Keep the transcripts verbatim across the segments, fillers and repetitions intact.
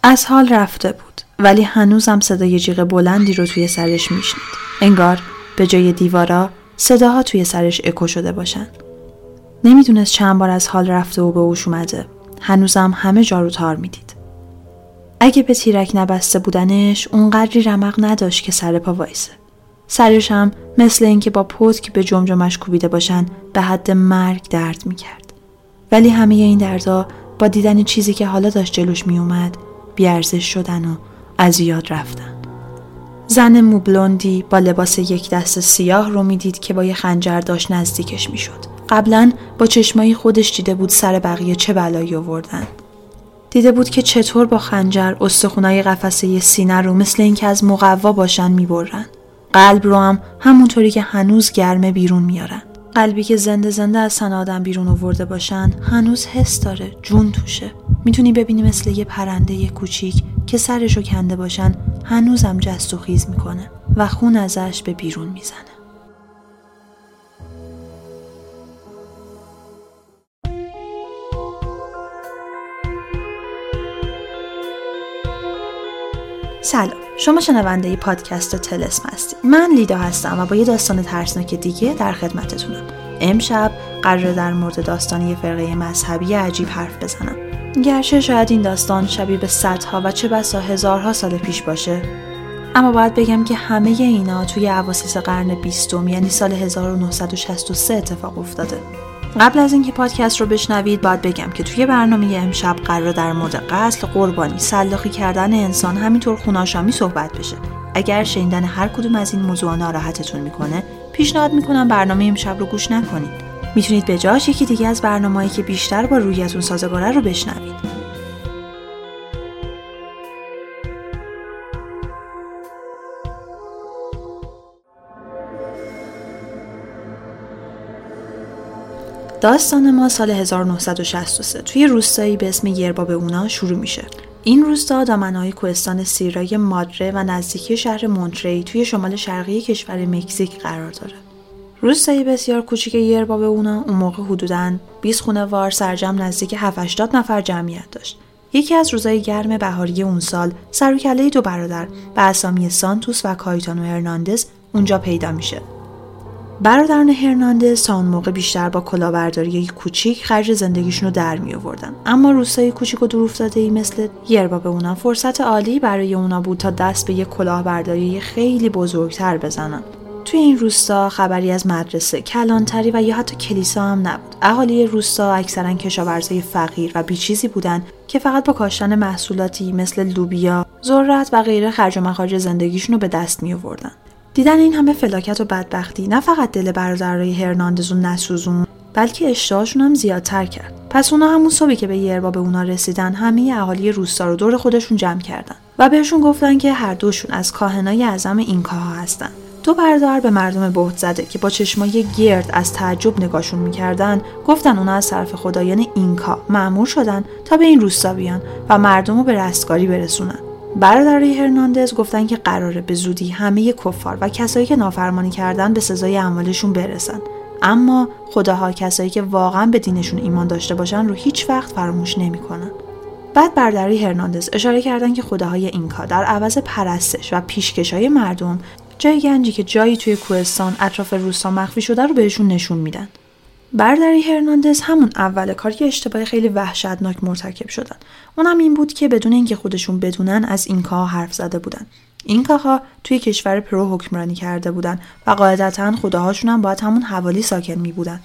از حال رفته بود، ولی هنوزم صدای جیغ بلندی رو توی سرش میشنید. انگار به جای دیوارا صداها توی سرش اکو شده باشن. نمیدونست چند بار از حال رفته و به هوش اومده. هنوزم همه جا رو تار میدید. اگه به تیرک نبسته بودنش اونقدری رمق نداشت که سر پا وایسه. سرش هم مثل اینکه با پتک به جمجمش کوبیده باشن به حد مرگ درد میکرد. ولی همه این دردا با دیدن چیزی که حالا داشت جلوش میومد بیارزش شدن و از یاد رفتن. زن موبلوندی با لباس یک دست سیاه رو میدید که با یه خنجر داشت نزدیکش میشد. قبلا با چشمایی خودش دیده بود سر بقیه چه بلایی آوردن. دیده بود که چطور با خنجر استخونای قفسه سینه رو مثل اینکه از مقوا باشن میبرن. قلب رو هم همونطوری که هنوز گرمه بیرون میارن. قلبی که زنده زنده از تن آدم بیرون آورده باشن هنوز حس داره، جون توشه. میتونی ببینی مثل یه پرنده یه کوچیک که سرشو کنده باشن هنوزم جست و خیز میکنه و خون ازش به بیرون میزنه. سلام، شما شنونده ی پادکست طلسم هستید. من لیدا هستم و با یه داستان ترسناک دیگه در خدمتتونم. امشب قراره در مورد داستان یه فرقه مذهبی عجیب حرف بزنم. گرچه شاید این داستان شبیه به صدها و چه بسا هزارها سال پیش باشه، اما باید بگم که همه اینا توی اواسط قرن بیستم یعنی سال هزار و نهصد و شصت و سه اتفاق افتاده. قبل از اینکه پادکست رو بشنوید باید بگم که توی برنامه امشب قرار در مورد قتل، قربانی، سلاخی کردن انسان، همینطور خوناشامی صحبت بشه. اگر شنیدن هر کدوم از این موضوعا ناراحتتون میکنه، پیشنهاد میکنم برنامه امشب رو گوش نکنید. میتونید به جاش یکی دیگه از برنامه‌ای که بیشتر با روحیتون سازگاره رو بشنوید. داستان ما سال هزار و نهصد و شصت و سه توی روستایی به اسم یربا اونا شروع میشه. این روستا دامنه‌های کوهستان سیرای مادره و نزدیکی شهر مونتری توی شمال شرقی کشور مکزیک قرار داره. روستایی بسیار کوچیک یربا اونا اون موقع حدوداً بیست خانواده سرجم نزدیک هفتاد هشتاد نفر جمعیت داشت. یکی از روزهای گرم بهاری اون سال سر و کله دو برادر به اسامی سانتوس و کایتانو هرناندز اونجا پیدا میشه. برادران هرناندز تا اون موقع بیشتر با کلاهبرداری کوچیک خرج زندگیشون رو در می آوردن، اما روستای کوچیک و دورافتاده‌ای مثل یربا به اونا فرصت عالی برای اونا بود تا دست به یک کلاهبرداری خیلی بزرگتر بزنن. توی این روستا خبری از مدرسه، کلانتری و یا حتی کلیسا هم نبود. اهالی روستا اکثرا کشاورزای فقیر و بیچیزی بودن که فقط با کاشتن محصولاتی مثل لوبیا، ذرت و غیره خرج و مخارج زندگیشون رو به دست می آوردن. دیدن این همه فلاکت و بدبختی نه فقط دل برادرای هرناندز رو نسوزون، بلکه اشتهاشون هم زیادتر کرد. پس اونا همون صبحی که به یربا به اونا رسیدن، همه اهالی روستا رو دور خودشون جمع کردن و بهشون گفتن که هر دوشون از کاهنای اعظم اینکاها هستن. دو برادر به مردم بهت زده که با چشمای گرد از تعجب نگاهشون میکردن گفتن اونا از طرف خدایان اینکا مأمور شدن تا به این روستا بیان و مردم رو به رستگاری برسونن. برادرای هرناندز گفتن که قراره به زودی همه کفار و کسایی که نافرمانی کردن به سزای اعمالشون برسن، اما خداها کسایی که واقعا به دینشون ایمان داشته باشن رو هیچ وقت فراموش نمیکنن. بعد برادرای هرناندز اشاره کردن که خداهای اینکا در عوض پرستش و پیشکشای مردم جای گنجی که جایی توی کوهستان اطراف روستا مخفی شده رو بهشون نشون میدن. برادرای هرناندز همون اول کار یه اشتباه خیلی وحشتناک مرتکب شدن. اونم این بود که بدون اینکه خودشون بدونن از اینکاها حرف زده بودن. اینکاها توی کشور پرو حکمرانی کرده بودن و قاعدتاً خداهاشون هم باید همون حوالی ساکن می بودن.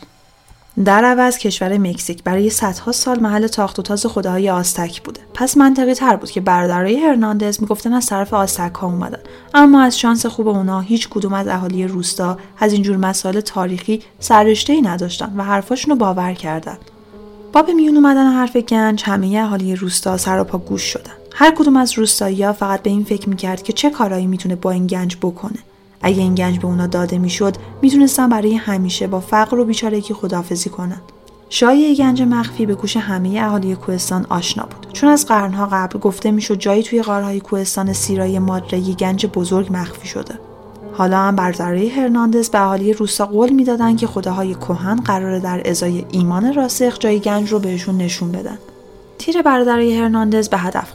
در عوض کشور مکزیک برای صدها سال محل تاخت و تاز خداهای آزتک بوده. پس منطقی تر بود که برادرای هرناندز میگفتن از طرف آزتک ها اومدن، اما از شانس خوب اونا هیچ کدوم از اهالی روستا از اینجور مسائل تاریخی سررشته‌ای نداشتن و حرفاشون رو باور کردن. با به میون اومدن حرف گنج همه اهالی روستا سر و پا گوش شدن. هر کدوم از روستایی‌ها فقط به این فکر میکرد که چه کارایی میتونه با این گنج بکنه. اگه این گنج به اونا داده میشد، میتونستن برای همیشه با فقر و بیچارگی خداحافظی کنن. شایعه گنج مخفی به گوش همه اهالی کوهستان آشنا بود، چون از قرنها قبل گفته میشد جایی توی غارهای کوهستان سیرای مادره یه گنج بزرگ مخفی شده. حالا هم برادرای هرناندز به اهالی روستا قول میدادن که خداهای کهن قراره در ازای ایمان راسخ جای گنج رو بهشون نشون بدن. تیر برادرای هرناندز به هدف خورده بود.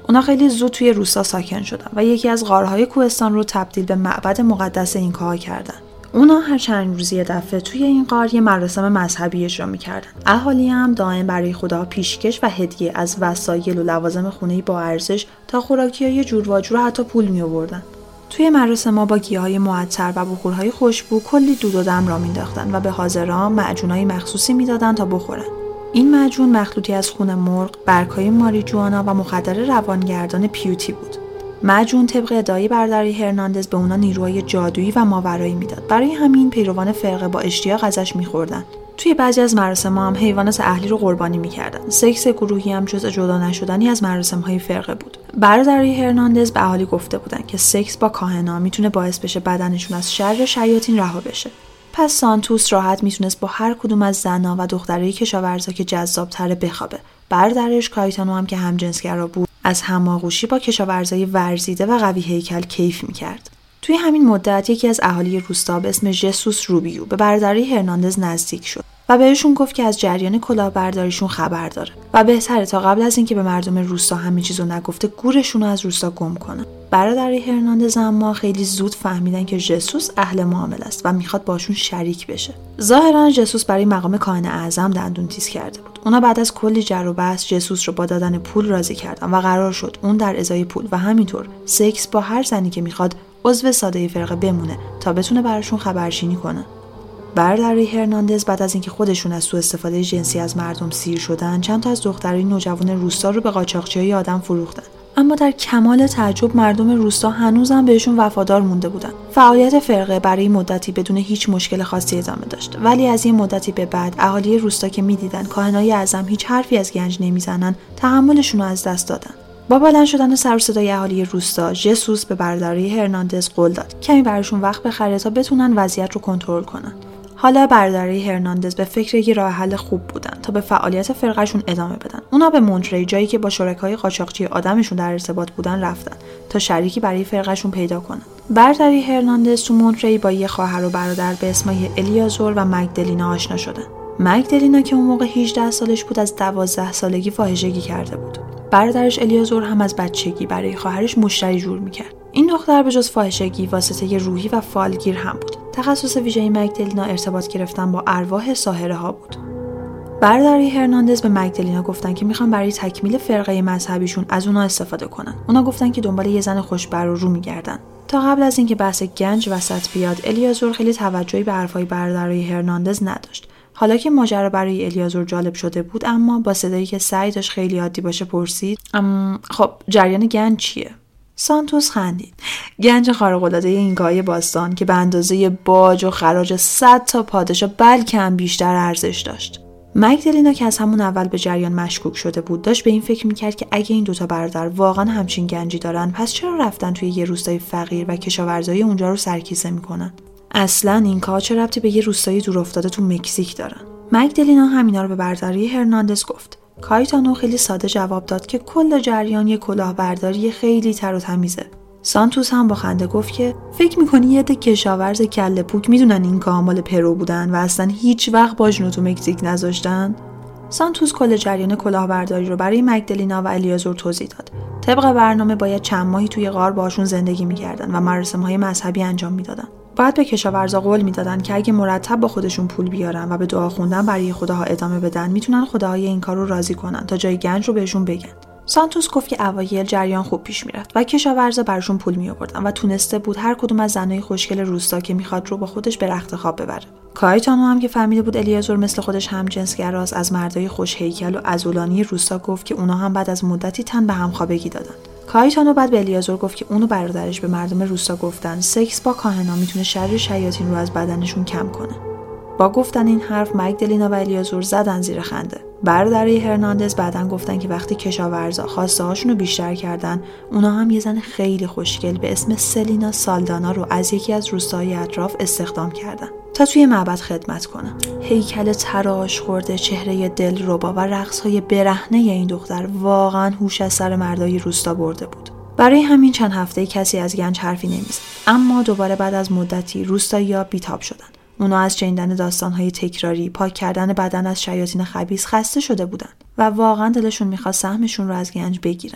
اونا خیلی زود توی روستا ساکن شدن و یکی از غارهای کوهستان رو تبدیل به معبد مقدس اینکاها کردن. اونا هر چند روزی یه دفعه توی این غار یه مراسم مذهبی اجرا می‌کردن. اهالی هم دائم برای خدا پیشکش و هدیه از وسایل و لوازم خونه‌ای با ارزش تا خوراکی‌های جور و جور حتی پول می‌آوردن. توی مراسم‌ها با گیاهای معطر و بخورهای خوشبو کلی دود و دم را مینداختن و به حاضران معجونای مخصوصی میدادن تا بخورن. این معجون مخلوطی از خون مرغ، برگ‌های ماریجوانا و مخدر روانگردان پیوتی بود. معجون طبق ادعای برادرای هرناندز به اونا نیروهای جادویی و ماورایی میداد. برای همین پیروان فرقه با اشتیاق ازش می‌خوردن. توی بعضی از مراسم‌ها هم حیوانات اهلی رو قربانی می‌کردن. سکس گروهی هم جزء جدا نشدنی از مراسم‌های فرقه بود. برادرای هرناندز به اهالی گفته بودن که سکس با کاهنا میتونه باعث بشه بدنشون از شر شیاطین رها بشه. پس سانتوس راحت میتونست با هر کدوم از زن‌ها و دخترای کشاورزا که جذاب‌تره بخوابه. برادرش کایتانو هم که همجنسگرا بود، از هماغوشی با کشاورزای ورزیده و قوی هیکل کیف می‌کرد. توی همین مدت یکی از اهالی روستا به اسم ژسوس روبیو به برادرای هرناندز نزدیک شد و بهشون گفت که از جریان کلاهبرداریشون خبر داره و بهتره تا قبل از اینکه به مردم روستا همه چیزو نگفته گورشون رو از روستا گم کنن. برادرای هرناندز اما خیلی زود فهمیدن که ژسوس اهل معامله است و میخواد باشون شریک بشه. ظاهرا ژسوس برای مقام کاهن اعظم دندون تیز کرده بود. اونا بعد از کلی جر و بحث ژسوس رو با دادن پول راضی کردن و قرار شد اون در ازای پول و همینطور سکس با هر زنی که میخواد عضو ساده فرقه بمونه تا بتونه براشون خبرچینی کنه. برادرای هرناندز بعد از اینکه خودشون از سوء استفاده جنسی از مردم سیر شدن، چند تا از دخترای نوجوان روستا رو به قاچاقچیای آدم فروختن. اما در کمال تعجب مردم روستا هنوزم بهشون وفادار مونده بودن. فعالیت فرقه برای مدتی بدون هیچ مشکل خاصی ادامه داشت، ولی از این مدتی به بعد اهالی روستا که می‌دیدن کاهنای اعظم هیچ حرفی از گنج نمیزنن، تحملشون رو از دست دادن. با بلند شدن سر و صدای اهالی روستا، ژسوس به برادرای هرناندز قول داد کمی براشون وقت بخره تا بتونن وضعیت رو کنترل کنن. حالا برادرای هرناندز به فکر یه راه حل خوب بودن تا به فعالیت فرقهشون ادامه بدن. اونا به مونتری، جایی که با شرکای قاچاقچی آدمشون در ارتباط بودن، رفتن تا شریکی برای فرقهشون پیدا کنن. برادرای هرناندز تو مونتری با یه خواهر و برادر به اسمای الیازور و مگدلینا آشنا شدن. مگدلینا که اون موقع هجده سالش بود از دوازده سالگی فاحشگی کرده بود. برادرش الیازور هم از بچگی برای خواهرش مشتری جور میکرد. این دختر به جز فاحشگی واسطه روحی و فالگیر هم بود. تخصص ویژه مگدلینا ارتباط گرفتن با ارواح ساحره ها بود. برادرای هرناندز به مگدلینا گفتن که میخوان برای تکمیل فرقه مذهبیشون از اونا استفاده کنن. اونا گفتن که دنبال یه زن خوشبر و رو میگردن. تا قبل از اینکه بحث گنج وسط بیاد، الیازور خیلی توجهی به حرفای برادرای هرناندز نداشت. حالا که ماجرا برای الیازور جالب شده بود، اما با صدایی که سعی داشت خیلی عادی باشه پرسید: ام خب جریان گنج چیه؟ سانتوس خندید. گنج خارق‌العاده اینکاهای باستان که به اندازه باج و خراج صد تا پادشاه بلکه هم بیشتر ارزش داشت. مگدلینا که از همون اول به جریان مشکوک شده بود، داشت به این فکر میکرد که اگه این دوتا برادر واقعا همچین گنجی دارن، پس چرا رفتن توی یه روستای فقیر و کشاورزای اونجا رو سرکیسه میکنن؟ اصلا اینکاها چه ربطی به یه روستای دورافتاده تو مکزیک دارن؟ مگدلینا همینا رو به برادرای هرناندز گفت. کایتانو خیلی ساده جواب داد که کل جریان یه کلاهبرداری خیلی تر و تمیزه. سانتوس هم با خنده گفت که فکر میکنی یه عده کشاورز کله پوک میدونن این کامل پرو بودن و اصلا هیچ وقت باجنو تو مکزیک نذاشتن؟ سانتوس کل جریان کلاهبرداری رو برای مگدلینا و الیازور توضیح داد. طبق برنامه باید چند ماهی توی غار باشون زندگی میکردن و مراسم‌های مذهبی انجام میدادن. باید به کشاورزا قول میدادن که اگه مرتب با خودشون پول بیارن و به دعا خوندن برای خداها ادامه بدن، میتونن خداهای این کارو راضی کنن تا جای گنج رو بهشون بگن. سانتوس گفت که اوایل جریان خوب پیش میرفت و کشاورزا براشون پول میآوردن و تونسته بود هر کدوم از زنای خوشگل روستا که میخواد رو با خودش به رخت خواب ببره. کایتانو هم که فهمیده بود الیازور مثل خودش همجنسگراست، از مردای خوش هیکل و عضلانی روستا گفت که اونا هم بعد از مدتی تن به همخوابگی دادن. کایتانو بعد به الیازور گفت که اونو برادرش به مردم روستا گفتن سکس با کاهنا میتونه شر شیاطین رو از بدنشون کم کنه. با گفتن این حرف مگدلینا و الیازور زدن زیر خنده. برادرای هرناندز بعدن گفتن که وقتی کشاورزا خواسته هاشون رو بیشتر کردن، اونا هم یه زن خیلی خوشگل به اسم سلینا سالدانا رو از یکی از روستاهای اطراف استخدام کردن تا توی معبد خدمت کنه. هیکل تراش خورده، چهره دلربا و رقص‌های برهنه این دختر واقعاً هوش از سر مردای روستا برده بود. برای همین چند هفته کسی از گنج حرفی نمیزد. اما دوباره بعد از مدتی روستایی‌ها بیتاب شدن. اونا از شنیدن داستان‌های تکراری، پاک کردن بدن از شیاطین خبیث خسته شده بودن و واقعاً دلشون می‌خواست سهمشون رو از گنج بگیرن.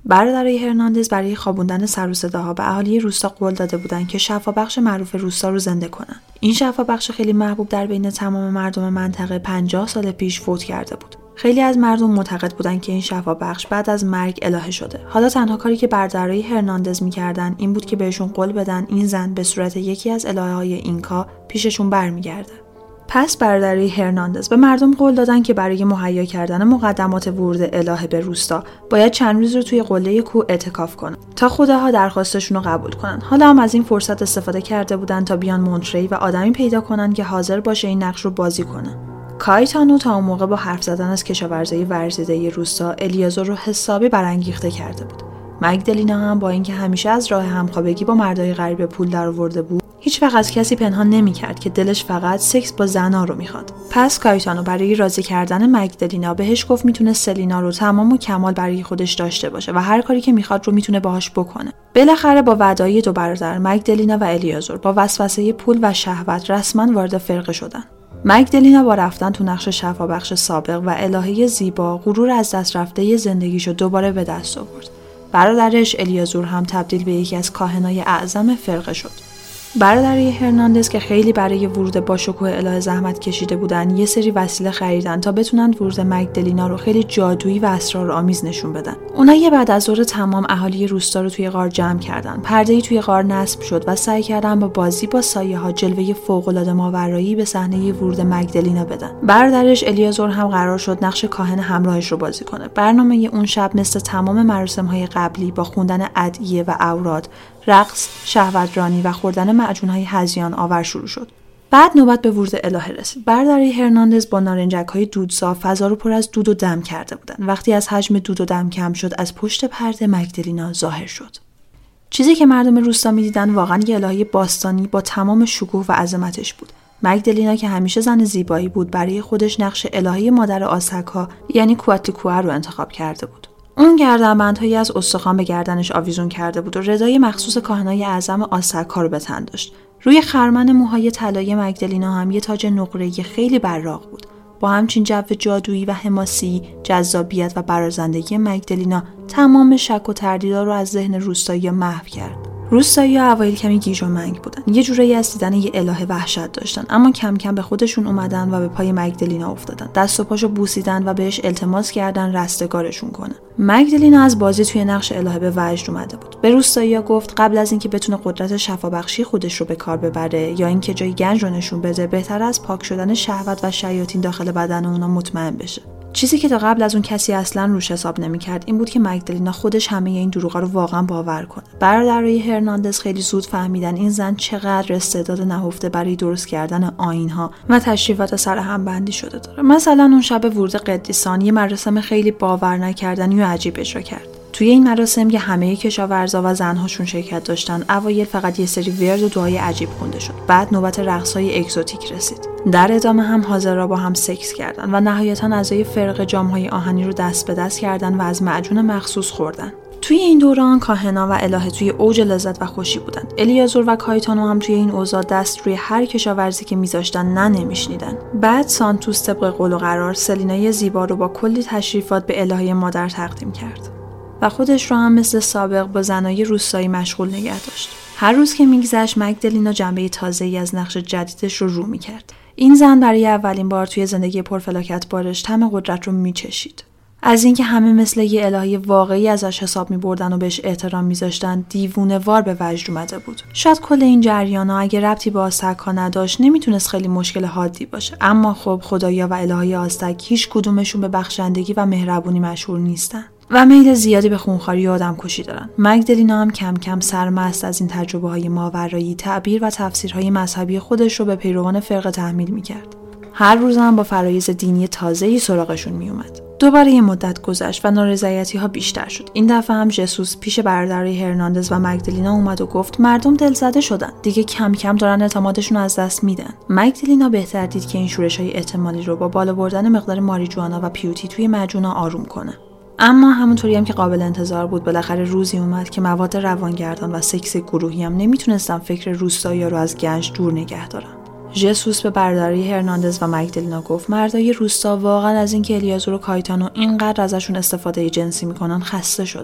برادرای هرناندز برای خوابوندن سر و صداها به اهالی روستا قول داده بودند که شفابخش معروف روستا رو زنده کنن. این شفابخش خیلی محبوب در بین تمام مردم منطقه پنجاه سال پیش فوت کرده بود. خیلی از مردم معتقد بودند که این شفابخش بعد از مرگ الهه شده. حالا تنها کاری که برادرای هرناندز می‌کردن این بود که بهشون قول بدن این زن به صورت یکی از الهه‌های اینکا پیششون برمیگرده. پس برادرای هرناندز به مردم قول دادن که برای مهیا کردن مقدمات ورود الهه به روستا باید چند روز رو توی قله کوه اعتکاف کنن تا خداها درخواستشون رو قبول کنن. حالا هم از این فرصت استفاده کرده بودن تا بیان مونتری و آدمی پیدا کنن که حاضر باشه این نقش رو بازی کنه. کایتانو تا اون موقع با حرف زدن از کشاورزی ورزیده روستا الیازار رو حسابی برانگیخته کرده بود. مگدلینا هم با اینکه همیشه از راه همخوابگی با مردای غریب پول درآورده بود، هیچ وقت از کسی پنهان نمی‌کرد که دلش فقط سکس با زنا رو می‌خواد. پس کایتانو برای راضی کردن مگدلینا بهش گفت میتونه سلینا رو تمام و کمال برای خودش داشته باشه و هر کاری که می‌خواد رو میتونه باهاش بکنه. بالاخره با وعده‌های دو برادر مگدلینا و الیازار با وسوسه پول و شهوت رسما وارد فرقه شدن. مگدلینا با رفتن تو نقش شفابخش سابق و الهه زیبا غرور از دست رفته زندگیشو دوباره به دست آورد. برادرش الیازور هم تبدیل به یکی از کاهنای اعظم فرقه شد. برادرای هرناندز که خیلی برای ورود با شکوه الهه زحمت کشیده بودن یه سری وسیله خریدن تا بتونن ورود مگدلینا رو خیلی جادویی و اسرارآمیز نشون بدن. اونا یه بعد از ظهر تمام اهالی روستا رو توی غار جمع کردن. پرده‌ای توی غار نصب شد و سعی کردن با بازی با سایه‌ها جلوه فوق‌العاده ماورایی به صحنه ورود مگدلینا بدن. برادرش الیازور هم قرار شد نقش کاهن همراهش رو بازی کنه. برنامه اون شب مثل تمام مراسم‌های قبلی با خوندن ادعیه و اوراد، رقص، شهوترانی و خوردن معجون‌های هذیان آور شروع شد. بعد نوبت به ورود الهه رسید. برادرای هرناندز با نارنجک‌های دودساز فضا رو پر از دود و دم کرده بودند. وقتی از حجم دود و دم کم شد، از پشت پرده مگدلینا ظاهر شد. چیزی که مردم روستا می‌دیدن واقعاً یه الهه باستانی با تمام شکوه و عظمتش بود. مگدلینا که همیشه زن زیبایی بود، برای خودش نقش الهه مادر آسک‌ها یعنی کواتلیکوئه رو انتخاب کرده بود. اون گردنبندهایی از استخوان به گردنش آویزون کرده بود و ردای مخصوص کاهنای اعظم آسک‌ها رو به تن داشت. روی خرمن موهای طلایی مگدلینا هم یه تاج نقره‌ای خیلی براق بود. با همچین جو جادویی و حماسی، جذابیت و برازندگی مگدلینا تمام شک و تردیدا رو از ذهن روستایی محو کرد. روستایی‌ها اوایل کمی گیج و منگ بودن. یه جورایی از دیدن یه الهه وحشت داشتن، اما کم کم به خودشون اومدن و به پای مگدلینا افتادن. دست و پاشو بوسیدن و بهش التماس کردن رستگارشون کنه. مگدلینا از بازی توی نقش الهه به وجد اومده بود. به روستایی‌ها گفت قبل از اینکه بتونه قدرت شفابخشی خودش رو به کار ببره یا اینکه جای گنج رو نشون بده، بهتر از پاک شدن شهوت و شیاطین داخل بدن اونا مطمئن بشه. چیزی که تا قبل از اون کسی اصلا روش حساب نمی‌کرد این بود که مگدلینا خودش همه این دروغا رو واقعا باور کنه. برادرای هرناندز خیلی زود فهمیدن این زن چقدر استعداد نهفته برای درست کردن آیین‌ها و تشریفات سر هم بندی شده داره. مثلا اون شب ورود قدیسان یه مراسم خیلی باور نکردنی و عجیب اجرا کرد. توی این مراسم که همه کشاورزا و زنهاشون شرکت داشتن، اوایل فقط یه سری ورد و دعای عجیب خونده شد. بعد نوبت رقص‌های اگزوتیک رسید. در ادامه هم حاضرها با هم سکس کردن و نهایتاً اعضای فرقه جام‌های آهنی رو دست به دست کردن و از معجون مخصوص خوردن. توی این دوران کاهنا و الهه توی اوج لذت و خوشی بودن. الیازور و کایتانو هم توی این اوضاع دست روی هر کشاورزی که میذاشتن نه نمیشنیدن. بعد سانتوس طبق قول و قرار سلینای زیبا رو با کلی تشریفات به الهه مادر تقدیم کرد و خودش رو هم مثل سابق با زنای روستایی مشغول نگه داشت. هر روز که میگذشت مگدلینا جنبه تازه‌ای از نقش جدیدش رو رو میکرد. این زن برای اولین بار توی زندگی پرفلاکت بارش طعم قدرت رو میچشید. از اینکه همه مثل یه الهه واقعی ازش حساب می‌بردن و بهش احترام می‌ذاشتن، دیوونه‌وار به وجد اومده بود. شاید کل این جریانا اگه ربطی به آستک‌ها نداشت، نمیتونست خیلی مشکل حادی باشه. اما خب خدایا و الهه‌های آستک هیچ کدومشون به بخشندگی و مهربونی مشهور نیستن و میل زیادی به خونخواری و آدمکشی دارن. مگدلینا هم کم کم سرمست از این تجربه‌های ماورایی، تعبیر و تفسیرهای مذهبی خودش رو به پیروان فرقه تحمیل می‌کرد. هر روز هم با فرایض دینی تازه‌ای سراغشون میومد. دوباره یه مدت گذشت و نارضایتی‌ها بیشتر شد. این دفعه هم ژسوس پیش برادرای هرناندز و مگدلینا اومد و گفت مردم دلزده شدن. دیگه کم کم دارن اعتمادشون رو از دست میدن. مگدلینا بهتر دید که این شورش‌های احتمالی رو با بالا بردن مقدار ماریجوانا و پیوتی توی معجونا آروم کنه. اما همونطوری هم که قابل انتظار بود، بالاخره روزی اومد که مواد روانگردان و سکس گروهی هم نمیتونستن فکر روستایی رو از گنج دور نگه دارن. ژسوس به برادرای هرناندز و مگدلینا گفت مردای روستا واقعا از اینکه الیازور و کایتانو اینقدر ازشون استفاده جنسی میکنن خسته شدن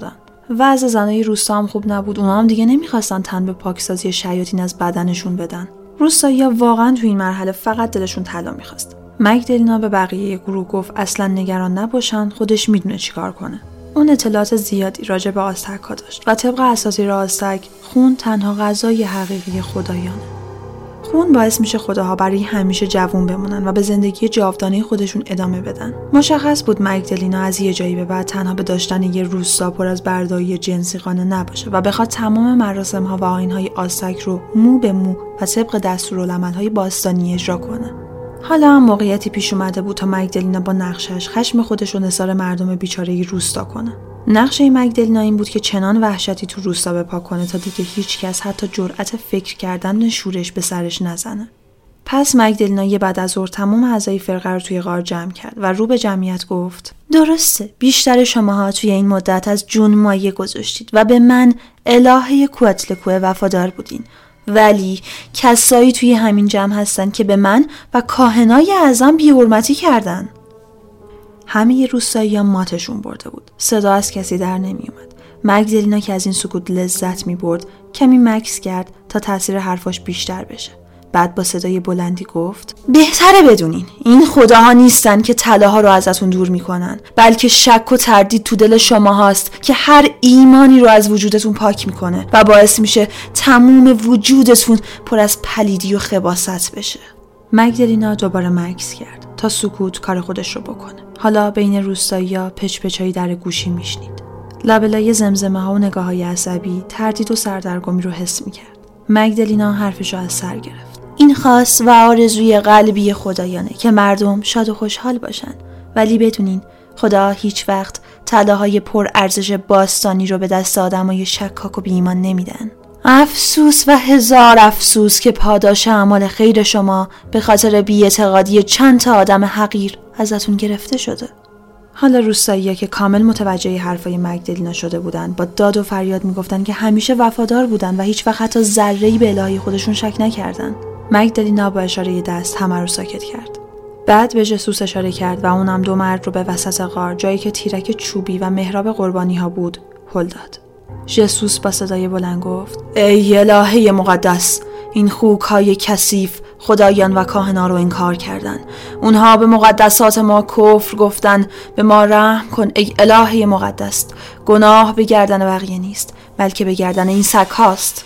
وضع زنای روستا هم خوب نبود. اونا هم دیگه نمیخواستن تن به پاکسازی شیاطین از بدنشون بدن. روستایی‌ها واقعا تو این مرحله فقط دلشون طلا میخواست. مگدلینا به بقیه گروه گفت اصلا نگران نباشن، خودش میدونه چیکار کنه. اون اطلاعات زیادی راجع به آزتک‌ها داشت و طبق اساطیر آزتک خون تنها غذای حقیقی خدایانه. خون باعث میشه خداها برای همیشه جوون بمونن و به زندگی جاودانه خودشون ادامه بدن. مشخص بود مگدلینا از یه جایی به بعد تنها به داشتن یه روستا پر از بردایی جنسی قانع نباشه و بخواد تمام مراسم‌ها و آیین‌های آزتک رو مو به مو و طبق دستورالعمل‌های باستانی اجرا کنه. حالا هم موقعیتی پیش اومده بود تا مگدلینا با نقشش خشم خودش رو نثار مردم بیچاره روستا کنه. نقشه مگدلینا این بود که چنان وحشتی تو روستا بپا کنه تا دیگه هیچ کس حتی جرأت فکر کردن به شورش به سرش نزنه. پس مگدلینا یه بعد از ظهر تمام اعضای فرقه رو توی غار جمع کرد و رو به جمعیت گفت: درسته، بیشتر شماها توی این مدت از جون مایه گذاشتید و به من الهه کواتلکوه وفادار بودین، ولی کسایی توی همین جمع هستن که به من و کاهنای اعظم بی‌حرمتی کردن. همه روستایی‌ها ماتشون برده بود. صدا از کسی در نمی اومد. مگدلینا که از این سکوت لذت می برد کمی مکث کرد تا تاثیر حرفاش بیشتر بشه. بعد با صدای بلندی گفت: بهتره بدونین این خداها نیستن که طلاها رو ازتون دور میکنن، بلکه شک و تردید تو دل شما هاست که هر ایمانی رو از وجودتون پاک میکنه و باعث میشه تموم وجودتون پر از پلیدی و خباثت بشه. مگدلینا دوباره مکث کرد تا سکوت کار خودش رو بکنه. حالا بین روستایی‌ها پچ پچایی در گوشی میشنید. لابلای زمزمه ها و نگاه های عصبی تردید و سردرگمی رو حس میکرد. مگدلینا حرفش رو از سر گرفت. این خواست و آرزوی قلبی خدایانه که مردم شاد و خوشحال باشن، ولی بدونین خدا هیچ وقت طلاهای پر ارزش باستانی رو به دست آدمای شکاک و بی‌ایمان نمیدن. افسوس و هزار افسوس که پاداش اعمال خیر شما به خاطر بی‌اعتقادی چند تا آدم حقیر ازتون گرفته شده. حالا روستایی‌ها که کامل متوجه حرفای مگدلینا شده بودن با داد و فریاد میگفتن که همیشه وفادار بودن و هیچ وقت حتی ذره‌ای به الهی خودشون شک نکردن. مگدلینا با اشاره دست همه رو ساکت کرد. بعد به جسوس اشاره کرد و اونم دو مرد رو به وسط غار، جایی که تیرک چوبی و محراب قربانی‌ها بود، هل داد. جسوس با صدای بلند گفت: ای الهه مقدس، این خوک‌های کثیف خدایان و کاهنا رو انکار کردن. اونها به مقدسات ما کفر گفتن. به ما رحم کن ای الهه مقدس. گناه به گردن بقیه نیست، بلکه به گردن این سگ هاست.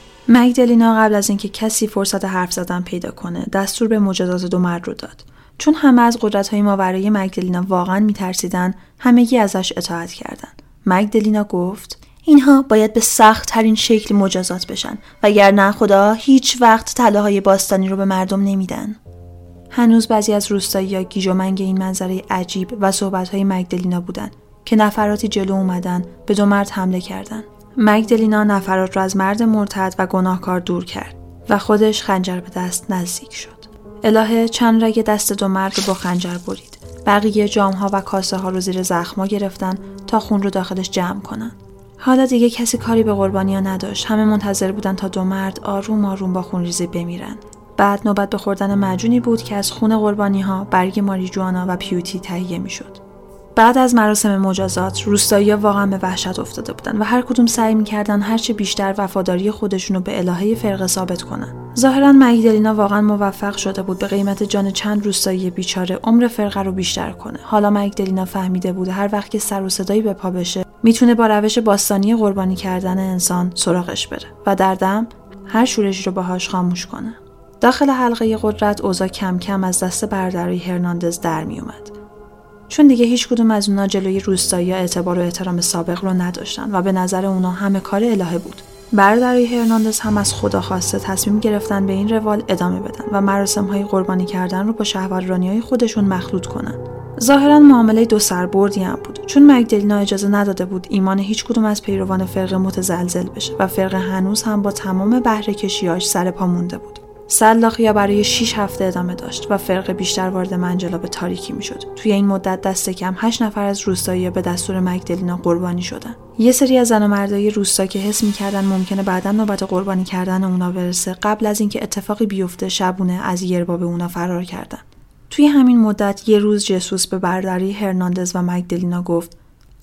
مگدلینا قبل از اینکه کسی فرصت حرف زدن پیدا کنه دستور به معجزات دو مرد رو داد. چون همه از قدرت‌های ماورای مگدلینا واقعا می‌ترسیدن، همگی ازش اطاعت کردن. مگدلینا گفت: اینها باید به سخت ترین شکل مجازات بشن، وگرنه خدا هیچ وقت طلاهای باستانی رو به مردم نمیدن. هنوز بعضی از روستایی‌ها گیج و منگ این منظره عجیب و صحبت‌های مگدلینا بودن که نفراتی جلو اومدن به دو مرد حمله کردن. مگدلینا نفرات رو از مرد مرتد و گناهکار دور کرد و خودش خنجر به دست نزدیک شد. الهه چند رگ دست دو مرد رو با خنجر برید. بقیه جام‌ها و کاسه‌ها رو زیر زخم‌ها گرفتن تا خون رو داخلش جمع کنن. حالا دیگه کسی کاری به قربانی‌ها نداشت. همه منتظر بودن تا دو مرد آروم آروم با خونریزی بمیرن. بعد نوبت به خوردن معجونی بود که از خون قربانی‌ها برگ ماریجوانا و پیوتی تهیه می‌شد. بعد از مراسم مجازات، روستایی‌ها واقعا به وحشت افتاده بودن و هر کدوم سعی می‌کردن هرچه بیشتر وفاداری خودشون رو به الهه فرقه ثابت کنن. ظاهراً مگدلینا واقعا موفق شده بود به قیمت جان چند روستایی بیچاره عمر فرقه رو بیشتر کنه. حالا مگدلینا فهمیده بود هر وقت که سر و صدایی به پا بشه، میتونه با روش باستانی قربانی کردن انسان سراغش بره و در دم هر شورشی رو باهاش خاموش کنه. داخل حلقه قدرت اوضاع کم کم از دست برادرای هرناندز در می اومد. چون دیگه هیچ کدوم از اونا جلوی روستایی‌ها اعتبار و احترام سابق رو نداشتن و به نظر اونا همه کار الهه بود. برادرای هرناندز هم از خدا خواسته تصمیم گرفتن به این روال ادامه بدن و مراسم‌های قربانی کردن رو با شهوارانی‌های خودشون مخلوط کنن. ظاهراً معامله دو سربردی هم بود، چون مگدلینا اجازه نداده بود ایمان هیچ کدوم از پیروان فرقه متزلزل بشه و فرقه هنوز هم با تمام بهره کشیاش سر پا مونده بود. سلاخیا برای شش هفته ادامه داشت و فرقه بیشتر وارد منجلاب تاریکی میشد. توی این مدت دست کم هشت نفر از روستایی‌ها به دستور مگدلینا قربانی شدن. یه سری از زن و مردای روستا که حس می‌کردن ممکنه بعداً نوبت قربانی کردن اونا برسه، قبل از اینکه اتفاقی بیفته شبونه از یربا به اونا فرار کردن. توی همین مدت یه روز جسوس به برادری هرناندز و مگدلینا گفت: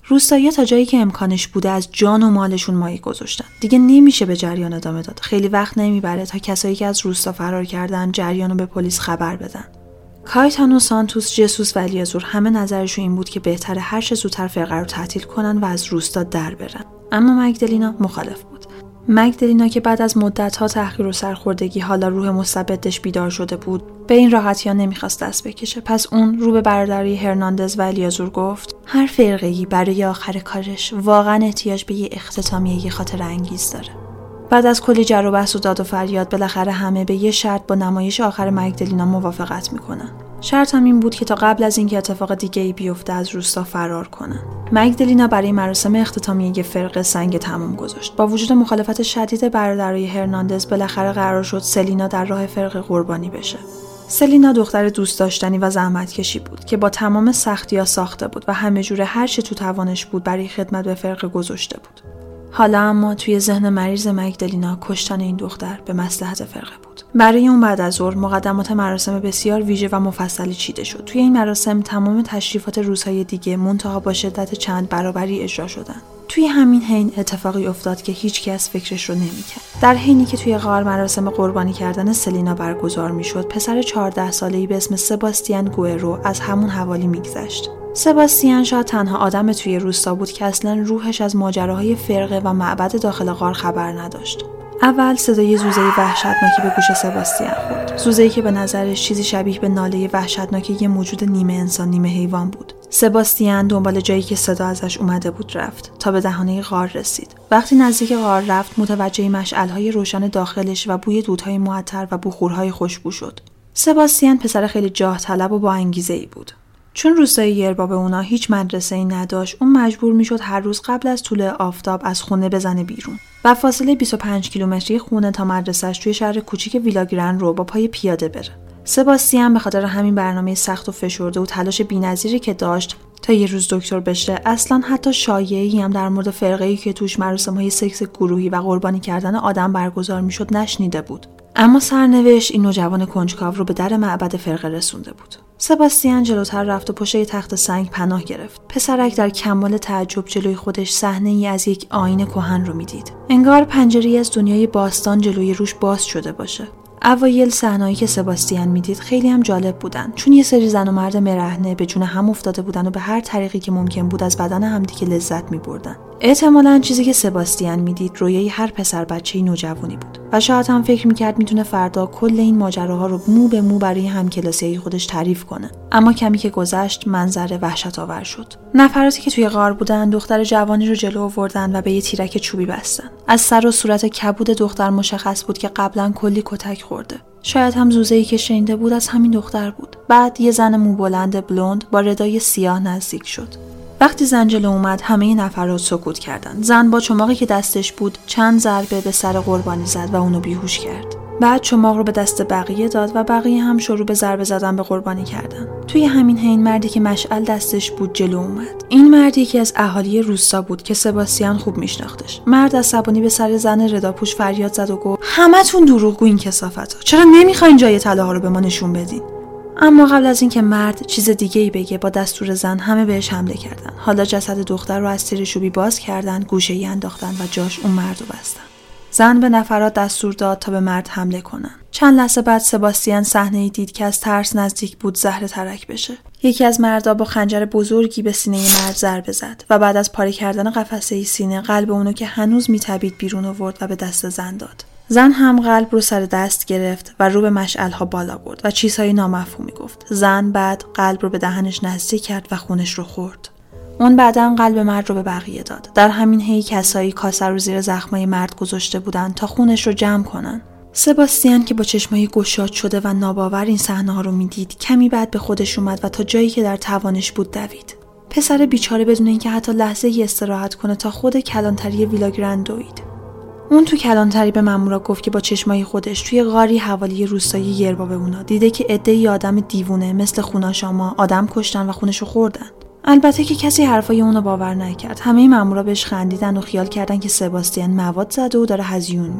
روستایی‌ها تا جایی که امکانش بوده از جان و مالشون مایه گذاشتن. دیگه نمیشه به جریان ادامه داد. خیلی وقت نمیبره تا کسایی که از روستا فرار کردن جریانو به پلیس خبر بدن. کایتانو سانتوس، جسوس و الیازور همه نظرشون این بود که بهتره هر چه زودتر فرقه رو تعطیل کنن و از روستا در برن. اما مگدلینا مخالف بود. مگدلینا که بعد از مدت‌ها تحقیر و سرخوردگی حالا روح مستبدش بیدار شده بود، به این راحتی‌ها نمیخواست دست بکشه. پس اون رو به برادری هرناندز و الیازور گفت هر فرقه‌ای برای آخر کارش واقعا احتیاج به یه اختتامیه خاطر انگیز داره. بعد از کلی جر و بحث و داد و فریاد بالاخره همه به یه شرط با نمایش آخر مگدلینا موافقت میکنن. شرط هم این بود که تا قبل از اینکه اتفاق دیگه‌ای بیفته از روستا فرار کنن. مگدلینا برای مراسم اختتامیه فرقه سنگ تمام گذاشت. با وجود مخالفت شدید برادرای هرناندز بالاخره قرار شد سلینا در راه فرقه قربانی بشه. سلینا دختر دوست داشتنی و زحمتکشی بود که با تمام سختی‌ها ساخته بود و همه جوره هر چه تو توانش بود برای خدمت به فرقه گذاشته بود. حالا اما توی ذهن مریض مگدلینا کشتن این دختر به مصلحت فرقه بود. برای اون بعد از ظهر مقدمات مراسم بسیار ویژه و مفصلی چیده شد. توی این مراسم تمام تشریفات روزهای دیگه منتها با شدت چند برابری اجرا شدن. توی همین حین اتفاقی افتاد که هیچ کس فکرش رو نمی‌کرد. در حینی که توی غار مراسم قربانی کردن سلینا برگزار می‌شد، پسر چهارده ساله‌ای به اسم سباستیان گوئرو از همون حوالی می‌گذشت. سباستیان شاید تنها آدم توی روستا بود که اصلاً روحش از ماجراهای فرقه و معبد داخل غار خبر نداشت. اول صدای زوزه وحشتناکی به گوش سباستیان خورد. زوزه‌ای که به نظرش چیزی شبیه به ناله وحشتناک یه موجود نیمه انسان نیمه حیوان بود. سباستیان دنبال جایی که صدا ازش اومده بود رفت تا به دهانه غار رسید. وقتی نزدیک غار رفت متوجه مشعل‌های روشن داخلش و بوی دودهای معطر و بخورهای خوشبو شد. سباستیان پسر خیلی جاه طلب و با انگیزه‌ای بود. چون روستای یربا به اونا هیچ مدرسه‌ای نداشت، اون مجبور میشد هر روز قبل از طلوع آفتاب از خونه بزنه بیرون و فاصله بیست و پنج کیلومتری خونه تا مدرسه‌اش توی شهر کوچیک ویلاگرن رو با پای پیاده بره. سباستیان به خاطر همین برنامه سخت و فشرده و تلاش بی‌نظیری که داشت تا یه روز دکتر بشه، اصلاً حتی شایعه‌ای هم در مورد فرقه‌ای که توش مراسم‌های سکس گروهی و قربانی کردن آدم برگزار میشد نشنیده بود. اما سرنوشت این نوجوان کنجکاو رو به در معبد فرقه رسونده بود. سباستیان جلوتر رفت و پشت یک تخت سنگ پناه گرفت. پسرک در کمال تعجب جلوی خودش صحنه‌ای از یک آینه کهن رو میدید. انگار پنجره‌ای از دنیای باستان جلوی روش باز شده باشه. اوایل صحنه‌ای که سباستیان میدید خیلی هم جالب بودن، چون یه سری زن و مرد مرهنه به جون هم افتاده بودن و به هر طریقی که ممکن بود از بدن همدیگه لذت می‌بردن. احتمالاً چیزی که سباستیان میدید رویای هر پسر بچه‌ای نوجوانی بود و شاید هم فکر می‌کرد میتونه فردا کل این ماجراها رو مو به مو برای همکلاسیای خودش تعریف کنه. اما کمی که گذشت منظره وحشت‌آور شد. نفراتی که توی غار بودن دختر جوانی رو جلو آوردن و به یه تیرک چوبی بستن. از سر و صورت کبود دختر مشخص بود که قبلاً کلی کتک خورده. شاید هم زوزه‌ای که شنیده بود از همین دختر بود. بعد یه زن مو بلند بلوند با ردای سیاه نزدیک شد. وقتی زن جلو اومد همه نفرات سکوت کردند. زن با چماقی که دستش بود چند ضربه به سر قربانی زد و اونو بیهوش کرد. بعد چماق رو به دست بقیه داد و بقیه هم شروع به ضربه زدن به قربانی کردن. توی همین حین مردی که مشعل دستش بود جلو اومد. این مردی که از اهالی روستا بود که سباستیان خوب میشناختش. مرد عصبانی به سر زن رداپوش فریاد زد و گفت همتون دروغگوین کثافتا. چرا نمیخواین جای طلاها رو به ما نشون بدین؟ اما قبل از اینکه مرد چیز دیگه‌ای بگه با دستور زن همه بهش حمله کردن. حالا جسد دختر رو از تیر چوبی باز کردن، گوشه‌ای انداختن و جاش اون مرد رو بستن. زن به نفرات دستور داد تا به مرد حمله کنن. چند لحظه بعد سباستیان صحنه‌ای دید که از ترس نزدیک بود زهر ترک بشه. یکی از مردا با خنجر بزرگی به سینه مرد ضربه زد و بعد از پاره کردن قفسه سینه قلب اونو که هنوز میتپید بیرون آورد و به دست زن داد. زن هم قلب رو سر دست گرفت و رو به مشعل‌ها بالا برد و چیزهای نامفهومی گفت. زن بعد قلب رو به دهنش نزدیک کرد و خونش رو خورد. اون بعداً قلب مرد رو به بقیه داد. در همین حین کسایی کاسه رو زیر زخمای مرد گذاشته بودن تا خونش رو جمع کنن. سباستیان که با چشمای گشاد شده و ناباور این صحنه‌ها رو میدید، کمی بعد به خودش اومد و تا جایی که در توانش بود دوید. پسر بیچاره بدون اینکه حتی لحظه‌ای استراحت کنه تا خود کلانتری ویلاگرن دوید. اون تو کلانتری به مامورا گفت که با چشمای خودش توی غاری حوالی روستای یربا به اونا دیده که عده‌ای آدم دیوونه مثل خوناشاما آدم کشتن و خونشو خوردن. البته که کسی حرفای اونو باور نکرد. همه مامورا بهش خندیدن و خیال کردن که سباستیان مواد زده و داره هزیون میگه.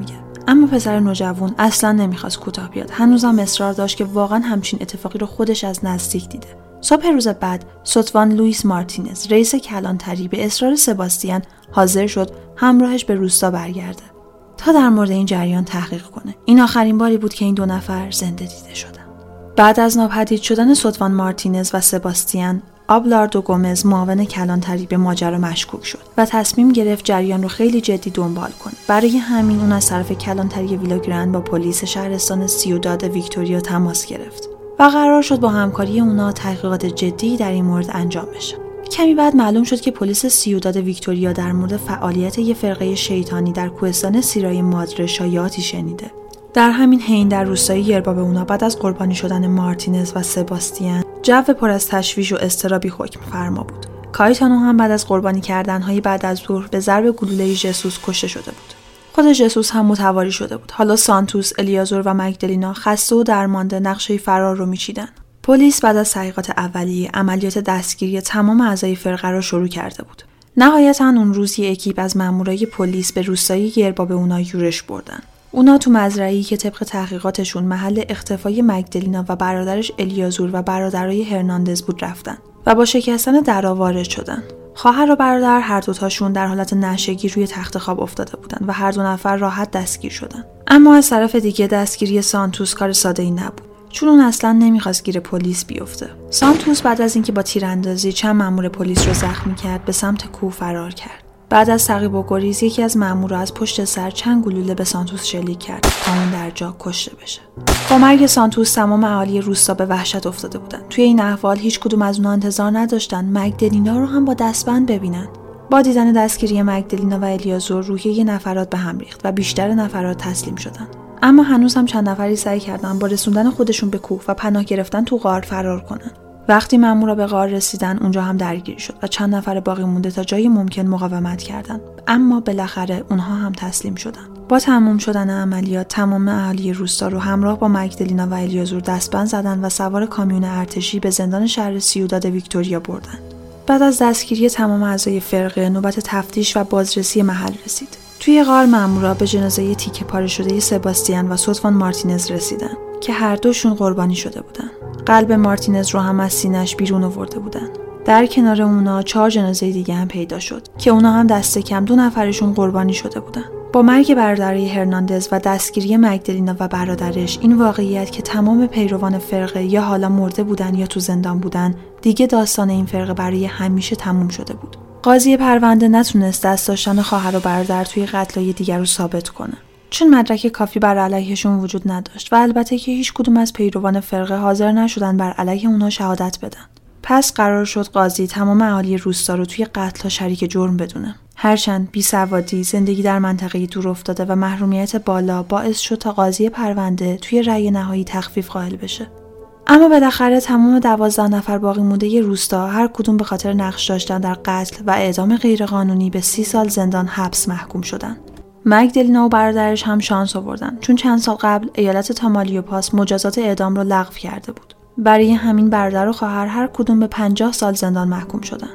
اما پسر نوجوان اصلا نمیخواست کوتاه بیاد. هنوزم اصرار داشت که واقعا همچین اتفاقی رو خودش از نزدیک دیده. صبح روز بعد سوتوان لوئیس مارتینز، رئیس کلانتری، به اصرار سباستیان حاضر شد همراهش به روستا برگرده تا در مورد این جریان تحقیق کنه. این آخرین باری بود که این دو نفر زنده دیده شدن. بعد از ناپدید شدن سوتوان مارتینز و سباستیان، آبلاردو گومز، معاون کلانتری، به ماجرا مشکوک شد و تصمیم گرفت جریان رو خیلی جدی دنبال کنه. برای همین اون از طرف کلانتری ویلا گرند با پلیس شهرستان سیوداد ویکتوریا تماس گرفت و قرار شد با همکاری اونا تحقیقات جدی در این مورد انجام بشه. کمی بعد معلوم شد که پلیس سیوداد ویکتوریا در مورد فعالیت یک فرقه شیطانی در کوهستان سیرای مادره شایعاتی شنیده. در همین حین در روستای یربا به اونا بعد از قربانی شدن مارتینز و سباستیان، جو پر از تشویش و اضطرابی حکم فرما بود. کایتانو هم بعد از قربانی کردنهای بعد از ظهر به ضرب گلوله ژسوس کشته شده بود. خود ژسوس هم متواری شده بود. حالا سانتوس، الیازور و مگدلینا خسته و درمانده نقشه فرار رو میچیدن. پلیس بعد از تحقیقات اولیه عملیات دستگیری تمام اعضای فرقه را شروع کرده بود. نهایتاً اون روز یک اکیپ از مامورای پلیس به روستای یربا به اونا یورش بردن. اونا تو مزرعه‌ای که طبق تحقیقاتشون محل اختفای مگدلینا و برادرش الیازور و برادرای هرناندز بود رفتن و با شکستن درا وارد شدن. خواهر و برادر هر دوتاشون در حالت نشگی روی تخت خواب افتاده بودن و هر دو نفر راحت دستگیر شدن. اما از طرف دیگه دستگیری سانتوس کار ساده‌ای نبود، چون اون اصلا نمیخواست گیر پلیس بیفته. سانتوس بعد از اینکه با تیراندازی چند مأمور پلیس رو زخمی کرد به سمت کوه فرار کرد. بعد از تعقیب و گریز یکی از مأمورا از پشت سر چند گلوله به سانتوس شلیک کرد تا اون در جا کشته بشه. با مرگ سانتوس تمام اهالی روستا به وحشت افتاده بودن. توی این احوال هیچ کدوم از اونها انتظار نداشتن مگدلینا رو هم با دستبند ببینن. با دیدن دستگیری مگدلینا و الیازور روحیه نفرات به هم ریخت و بیشتر نفرات تسلیم شدن. اما هنوز هم چند نفری سعی کردن با رسوندن خودشون به کوه و پناه گرفتن تو غار فرار کنن. وقتی مامورا به غار رسیدن اونجا هم درگیری شد و چند نفر باقی مونده تا جای ممکن مقاومت کردند، اما بالاخره اونها هم تسلیم شدند. با تمام شدن عملیات تمام اهالی روستا رو همراه با مگدلینا و الیازور دستبند زدن و سوار کامیون ارتشی به زندان شهر سیوداد ویکتوریا بردن. بعد از دستگیری تمام اعضای فرقه نوبت تفتیش و بازرسی محل رسید. توی غار مامورا به جنازه تیکه پاره شده سباستیان و سوتوان مارتینز رسیدن که هر دوشون قربانی شده بودن. قلب مارتینز رو هم از سینه‌اش بیرون آورده بودن. در کنار اونا چهار جنازه دیگه هم پیدا شد که اونا هم دست کم دو نفرشون قربانی شده بودن. با مرگ برادرای هرناندز و دستگیری مگدلینا و برادرش، این واقعیت که تمام پیروان فرقه یا حالا مرده بودن یا تو زندان بودن، دیگه داستان این فرقه برای همیشه تموم شده بود. قاضی پرونده نتونست دست داشتن خواهر و برادر توی قتل‌های دیگر رو ثابت کنه، چون مدرک کافی بر علیهشون وجود نداشت و البته که هیچ کدوم از پیروان فرقه حاضر نشدن بر علیه اونها شهادت بدن. پس قرار شد قاضی تمام اهالی روستا رو توی قتل‌ها شریک جرم بدونه. هرچند بی‌سوادی، زندگی در منطقه دور افتاده و محرومیت بالا باعث شد تا قاضی پرونده توی رأی نهایی تخفیف قائل بشه. اما بالاخره تمام دوازده نفر باقی مونده روستا هر کدوم به خاطر نقش داشتن در قتل و اعدام غیرقانونی به سی سال زندان حبس محکوم شدن. مگدلینا و برادرش هم شانس آوردن، چون چند سال قبل ایالت تامالیوپاس مجازات اعدام رو لغو کرده بود. برای همین برادر و خواهر هر کدوم به پنجاه سال زندان محکوم شدن.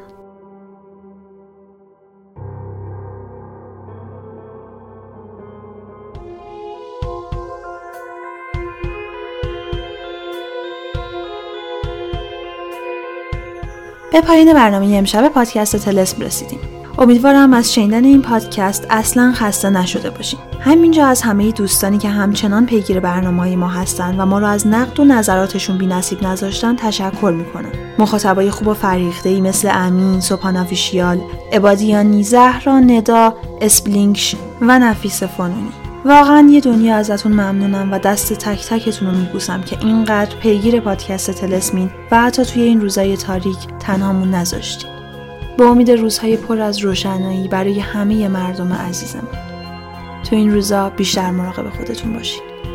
به پایان برنامه امشب پادکست طلسم رسیدیم. امیدوارم از شنیدن این پادکست اصلاً خسته نشده باشین. همینجا از همه دوستانی که همچنان پیگیر برنامه‌های ما هستن و ما رو از نقد و نظراتشون بی‌نصیب نذاشتن تشکر میکنم. مخاطبای خوب و فریخته‌ای مثل امین، سوپانافیشیال، عبادیانی، زهرا، ندا، اسپلینگش و نفیس فنونی. واقعاً یه دنیا ازتون ممنونم و دست تک تکتون رو میبوسم که اینقدر پیگیر پادکست طلسمین و حتی توی این روزای تاریک تنهامون نذاشتین. با امید روزهای پر از روشنایی برای همه مردم عزیزمون. تو این روزا بیشتر مراقب خودتون باشین.